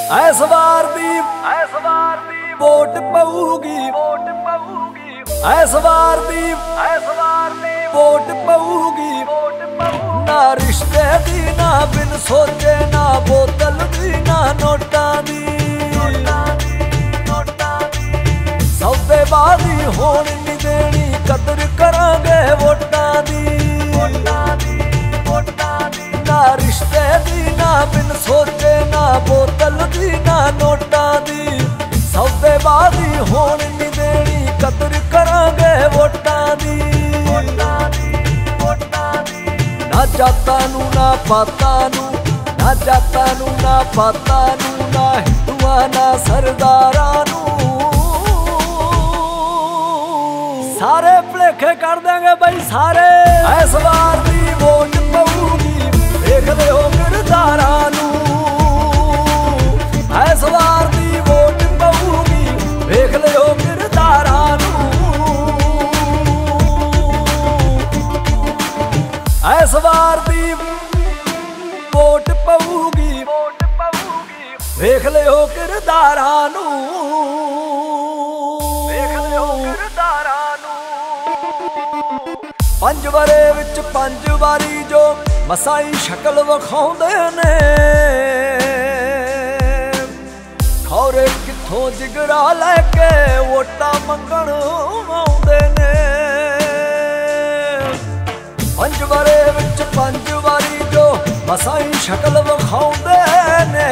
S ਵਾਰ ਦੀ vote ਪਊਗੀ, ਐਸ ਵਾਰ ਦੀ ਵੋਟ ਪਊਗੀ। ਨਾ ਰਿਸ਼ਤੇ ਦੀ, ਨਾ ਬਿਨ ਸੋਚੇ, ਨਾ ਬੋਤਲ ਦੀ, ਨਾ ਨੋਟਾਂ ਦੀ। ਸੌਦੇਬਾਜ਼ੀ ਹੋਣ ਨਹੀਂ ਦੇਣੀ, ਕਦਰ ਕਰਾਂਗੇ ਵੋਟਾਂ ਦੀ। ਨਾ ਰਿਸ਼ਤੇ ਦੀ, ਨਾ ਬਿਨ ਸੋਚੇ, ਨਾ ਬੋਤਲ ਦੀ, ਨਾ ਨੋਟਾਂ ਦੀ। ਸੌਦੇਬਾਜ਼ੀ ਹੋਣ ਨਹੀਂ ਦੇਣੀ, ਕਦਰ ਕਰਾਂਗੇ ਵੋਟਾਂ ਦੀ। ਨਾ ਜਾਤਾਂ ਨੂੰ, ਨਾ ਪਾਤਾਂ ਨੂੰ, ਨਾ ਜਾਤਾਂ ਨੂੰ, ਨਾ ਪਾਤਾਂ ਨੂੰ, ਨਾ ਹਿੰਦੂਆਂ ਨਾ ਸਰਦਾਰਾਂ ਨੂੰ। ਸਾਰੇ ਭੁਲੇਖੇ ਕਰ ਦਾਂਗੇ ਬਈ ਸਾਰੇ। ਐਸ ਵਾਰ ਦੀ ਵੋਟ ਪਊਗੀ, ਵੇਖਦੇ ਹੋ ਕਿਰਦਾਰਾਂ ਨੂੰ। ਐਸ ਵਾਰ ਦੀ ਵੋਟ ਪਊਗੀ, ਵੇਖ ਲਿਓ ਕਿਰਦਾਰਾਂ ਨੂੰ। ਐਸ ਵਾਰ ਦੀ ਵੋਟ ਪਊਗੀ, ਵੇਖ ਲਿਓ ਕਿਰਦਾਰਾਂ ਨੂੰ। ਪੰਜ ਵਰੇ ਵਿੱਚ ਪੰਜ ਵਾਰੀ ਜੋ ਮਸਾਈ ਸ਼ਕਲ ਵਿਖਾਉਂਦੇ ਨੇ। ਖੌਰੇ ਕਿੱਥੋਂ ਜਿਗਰਾ ਲੈ ਕੇ ਵੋਟਾਂ ਮੰਗਣ ਆਉਂਦੇ ਨੇ। ਪੰਜ ਵਰੇ ਵਿੱਚ ਪੰਜ ਵਾਰੀ ਜੋ ਮਸਾਈ ਸ਼ਕਲ ਵਿਖਾਉਂਦੇ ਨੇ।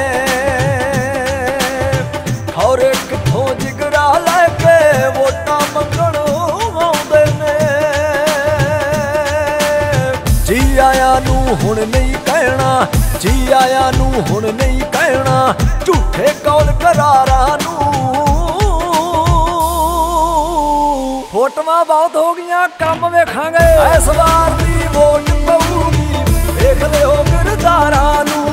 ਖੌਰੇ ਕਿੱਥੋਂ ਜਿਗਰਾ ਲੈ ਕੇ ਵੋਟਾਂ ਮੰਗਣ ਆਉਂਦੇ ਨੇ। ਜੀ ਆਇਆਂ ਨੂੰ ਹੁਣ ਨਹੀਂ ਕਹਿਣਾ, ਜੀ ਆਇਆਂ ਨੂੰ ਹੁਣ ਨਹੀਂ ਕਹਿਣਾ, ਝੂਠੇ ਕੌਲ ਕਰਾਰਾਂ ਨੂੰ। ਫੋਟੋਆਂ ਬਹੁਤ ਹੋ ਗਈਆਂ, ਕੰਮ ਵੇਖਾਂਗੇ। ਐਸ ਵਾਰ ਦੀ ਵੋਟ ਪਊਗੀ, ਵੇਖ ਲਿਓ ਕਿਰਦਾਰਾਂ ਨੂੰ।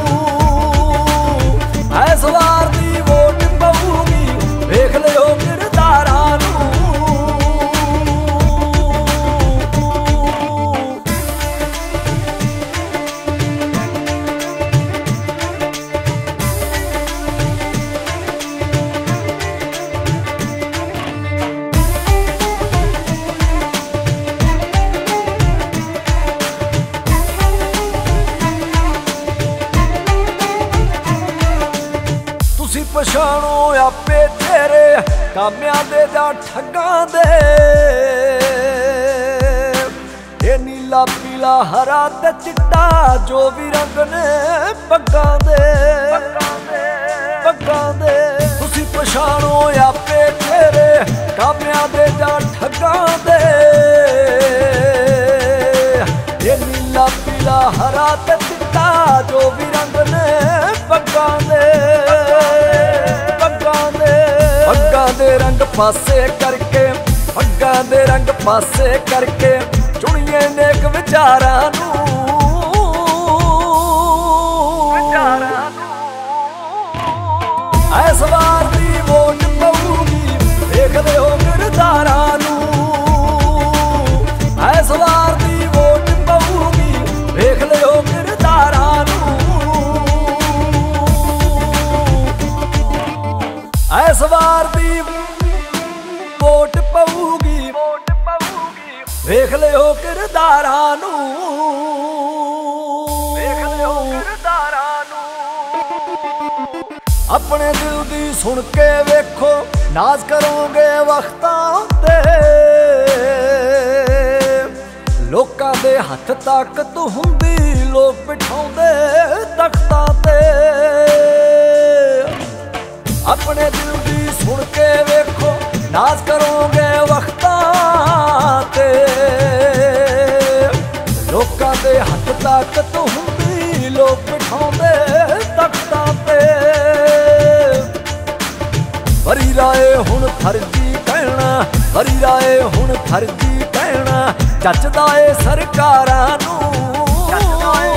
ਐਸ ਵਾਰ ਦੀ ਵੋਟ ਪਊਗੀ, ਵੇਖ ਲਿਓ ਕਿਰਦਾਰਾਂ ਨੂੰ। ਤੁਸੀਂ ਪਛਾਣੋ ਆਪੇ ਤੇਰੇ ਕਾਮਿਆਂ ਦੇ ਜਾਂ ਠੱਗਾਂ ਦੇ। ਇਹ ਨੀਲਾ ਪੀਲਾ ਹਰਾ ਤੇ ਚਿੱਟਾ ਜੋ ਵੀ ਰੰਗ ਨੇ ਪੱਗਾਂ ਦੇ। ਤੁਸੀਂ ਪਛਾਣੋ ਆਪੇ ਤੇਰੇ ਕਾਮਿਆਂ ਦੇ ਜਾਂ ਠੱਗਾਂ ਦੇ। ਇਹ ਨੀਲਾ ਪੀਲਾ ਹਰਾ ਤੇ ਚਿੱਟਾ ਜੋ ਵੀ ਰੰਗ ਨੇ ਪੱਗਾਂ ਦੇ। ਪੱਗਾਂ ਦੇ ਰੰਗ ਪਾਸੇ ਕਰਕੇ, ਪੱਗਾਂ ਦੇ ਰੰਗ ਪਾਸੇ ਕਰਕੇ ਚੁਣੀਏ ਨੇਕ ਵਿਚਾਰਾਂ ਨੂੰ। ਐਸ ਵਾਰ ਦੀ ਵੋਟ ਪਊਗੀ, ਵੇਖ ਲਿਓ ਕਿਰਦਾਰਾਂ ਨੂੰ। ਐਸ ਵਾਰ ਦੀ ਵੋਟ ਪਊਗੀ, ਵੇਖ ਲਿਓ ਕਿਰਦਾਰਾਂ ਨੂੰ। ਐਸ ਵਾਰ ਦੀ ਵੋਟ ਪਊਗੀ, ਵੇਖ ਲਿਓ ਕਿਰਦਾਰਾਂ ਨੂੰ। ਆਪਣੇ ਦਿਲ ਦੀ ਸੁਣ ਕੇ ਵੇਖੋ, ਨਾਜ਼ ਕਰੋਗੇ ਵਕਤਾਂ ਤੇ। ਲੋਕਾਂ ਦੇ ਹੱਥ ਤਾਕਤ ਹੁੰਦੀ, ਲੋਕ ਬਿਠਾਉਂਦੇ ਤਖਤਾਂ ਤੇ। ਆਪਣੇ ਦਿਲ ਦੀ ਸੁਣ ਕੇ ਵੇਖੋ, ਨਾਜ਼ ਕਰੋਗੇ ਵਕਤਾਂ ਤੇ। ਲੋਕਾਂ ਦੇ ਹੱਥ ਤਾਕਤ ਹੁੰਦੀ, ਲੋਕ ਬਿਠਾਉਂਦੇ ਤਖਤਾਂ ਤੇ। ਵਰੀ ਰਾਏ ਹੁਣ ਫਰਜ਼ੀ ਕਹਿਣਾ, ਵਰੀ ਰਾਏ ਹੁਣ ਫਰਜ਼ੀ ਕਹਿਣਾ, ਜੱਜਦਾ ਏ ਸਰਕਾਰਾਂ ਨੂੰ।